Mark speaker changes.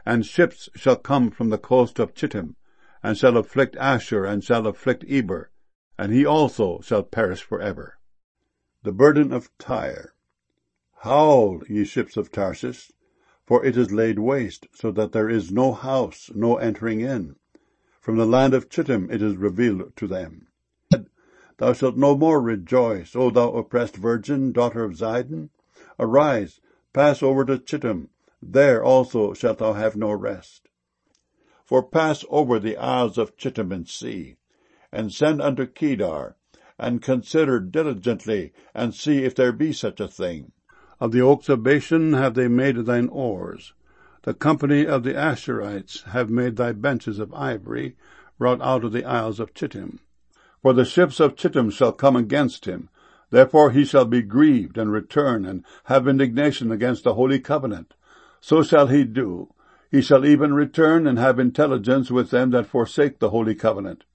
Speaker 1: And ships shall come from the coast of Chittim, and shall afflict Ashur, and shall afflict Eber, and he also shall perish forever. The burden of Tyre. Howl, ye ships of Tarshish, for it is laid waste, so that there is no house, no entering in. From the land of Chittim it is revealed to them. Thou shalt no more rejoice, O thou oppressed virgin, daughter of Zidon. Arise, pass over to Chittim, there also shalt thou have no rest. For pass over the isles of Chittim and see, and send unto Kedar, and consider diligently, and see if there be such a thing. Of the oaks of Bashan have they made thine oars. The company of the Ashurites have made thy benches of ivory, wrought out of the isles of Chittim. For the ships of Chittim shall come against him. Therefore he shall be grieved, and return, and have indignation against the holy covenant. So shall he do. He shall even return, and have intelligence with them that forsake the holy covenant.